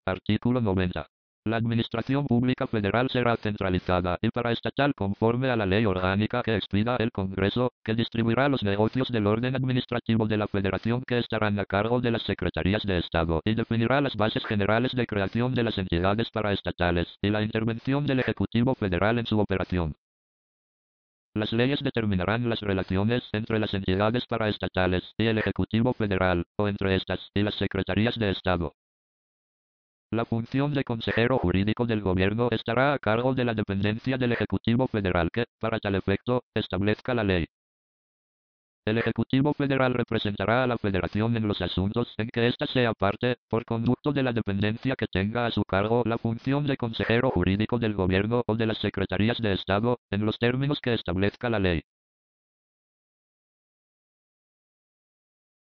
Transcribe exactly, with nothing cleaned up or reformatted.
Artículo noventa. La administración pública federal será centralizada y paraestatal conforme a la ley orgánica que expida el Congreso, que distribuirá los negocios del orden administrativo de la Federación que estarán a cargo de las Secretarías de Estado y definirá las bases generales de creación de las entidades paraestatales y la intervención del Ejecutivo Federal en su operación. Las leyes determinarán las relaciones entre las entidades paraestatales y el Ejecutivo Federal, o entre estas y las Secretarías de Estado. La función de consejero jurídico del gobierno estará a cargo de la dependencia del Ejecutivo Federal que, para tal efecto, establezca la ley. El Ejecutivo Federal representará a la Federación en los asuntos en que ésta sea parte, por conducto de la dependencia que tenga a su cargo la función de consejero jurídico del gobierno o de las Secretarías de Estado, en los términos que establezca la ley.